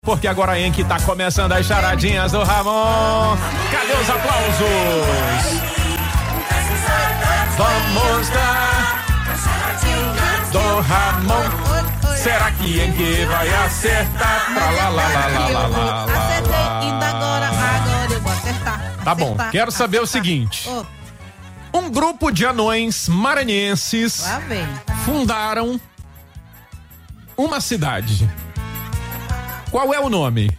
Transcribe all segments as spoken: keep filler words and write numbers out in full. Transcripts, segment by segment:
Porque agora em que tá começando as charadinhas do Ramon. Cadê os aplausos? Vamos dar do Ramon. Será que em que vai acertar? Lá, lá, lá, lá, lá, lá, lá, lá. Acertei ainda agora, agora eu vou acertar. Tá bom, acertar, quero saber acertar. o seguinte. Oh. Um grupo de anões maranhenses Lá vem. fundaram uma cidade. Qual é o nome?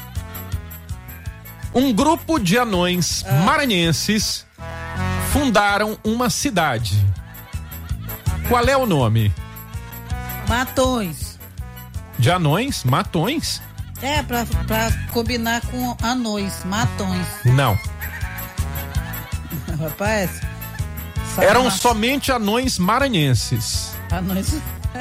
Um grupo de anões ah. maranhenses fundaram uma cidade. Qual é o nome? Matões. De anões? Matões? É, pra, pra combinar com anões, matões. Não. Rapaz. Eram mas... somente anões maranhenses. Anões.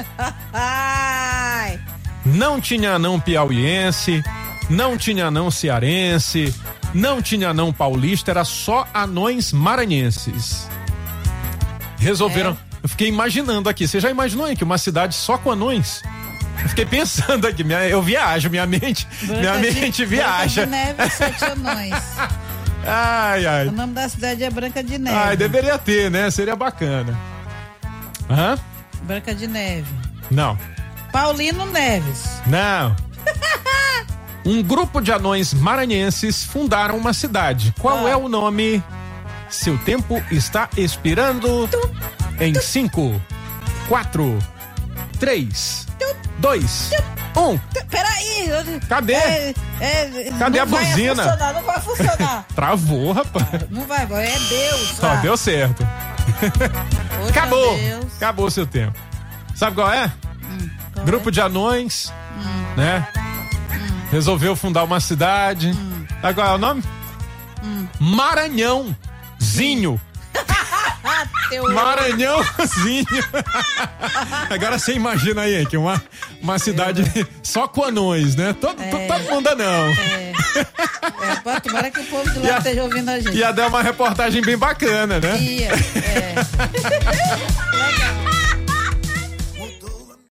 Ai. Não tinha anão piauiense, não tinha anão cearense, não tinha anão paulista, era só anões maranhenses. Resolveram. É. Eu fiquei imaginando aqui. Você já imaginou aí que uma cidade só com anões? Eu fiquei pensando aqui. Minha, eu viajo, minha mente, Branca minha de, mente viaja. Branca de Neve, sete anões. Ai, ai. O nome da cidade é Branca de Neve. Ai, deveria ter, né? Seria bacana. Hã? Branca de Neve. Não. Paulino Neves. Não. Um grupo de anões maranhenses fundaram uma cidade. Qual ah. é o nome? Seu tempo está expirando tu, em tu. cinco, quatro, três, dois, um. Peraí. Cadê? É, é, Cadê a buzina? Não vai funcionar, não vai funcionar. Travou, rapaz. Não vai, é Deus. Só ah. deu certo. Poxa, acabou. Deus. Acabou o seu tempo. Sabe qual é? Hum, qual Grupo é? de anões, hum. né? Hum. Resolveu fundar uma cidade. Hum. Sabe qual é o nome? Hum. Maranhãozinho. Maranhãozinho. Agora você imagina aí que uma, uma cidade é. só com anões, né? Todo, é. todo mundo não. É. É, pô, tomara que o povo de lá ia, esteja ouvindo a gente. Ia dar uma reportagem bem bacana, né? Ia, é. Legal.